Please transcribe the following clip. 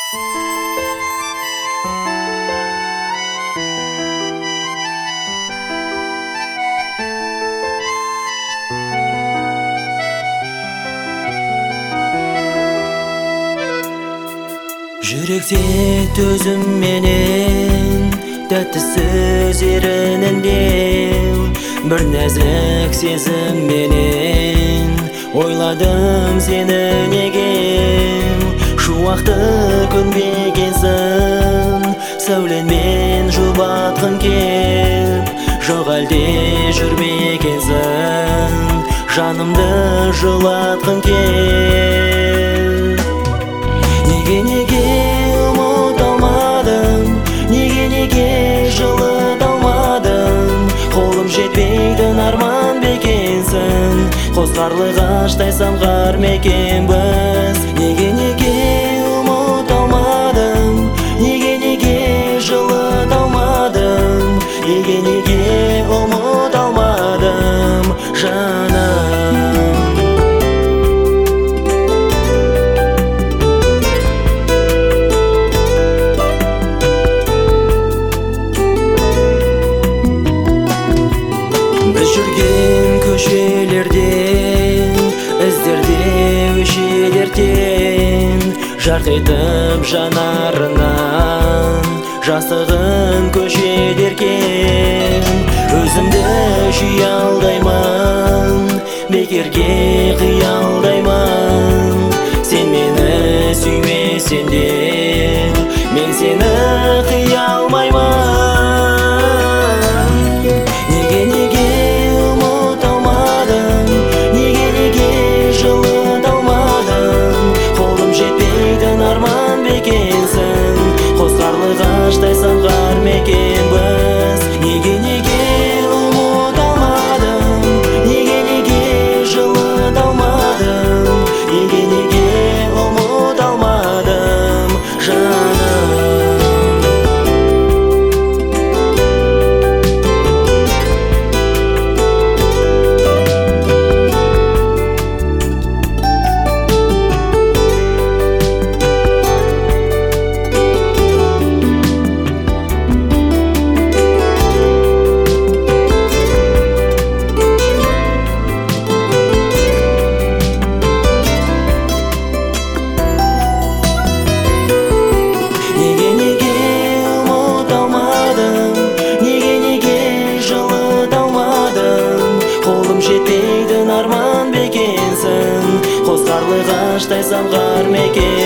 Жүректе төзім менен тәтті сөз ерініндеу, бір нәзік сезім менен ойладым сені неге. Шуақты көнбегенсің, сәулеңмен жұбатқың кеп, жоқ әлде жүрмегенсің, жанымды жылатқың кеп. Неге ұмыта алмадым, неге жылыта алмадым, қолым жетпейтін арман бекенсің, қос қарлығаштай самғар мекенбіз. Неге ұмыта алмадым, неге жылыта алмадым, неге ұмыта алмадым, жаным. Жүрген көшелерден, іздерде өшелерден, жарқ етіп жанарынан жастығын көшелерген. Өзімді жиялдаймын, бекерге қиялдаймын. Сен мені сүймесен де, мен сені қия алмаймын. Арман бекенсің, қос қарлығаштай самғар мекенбіз. Неге ұмыта алмадым, неге жылыта алмадым, неге ұмыта алмадым, жаным. Жетпейтін арман бекенсің, қос қарлығаштай самғар мекен.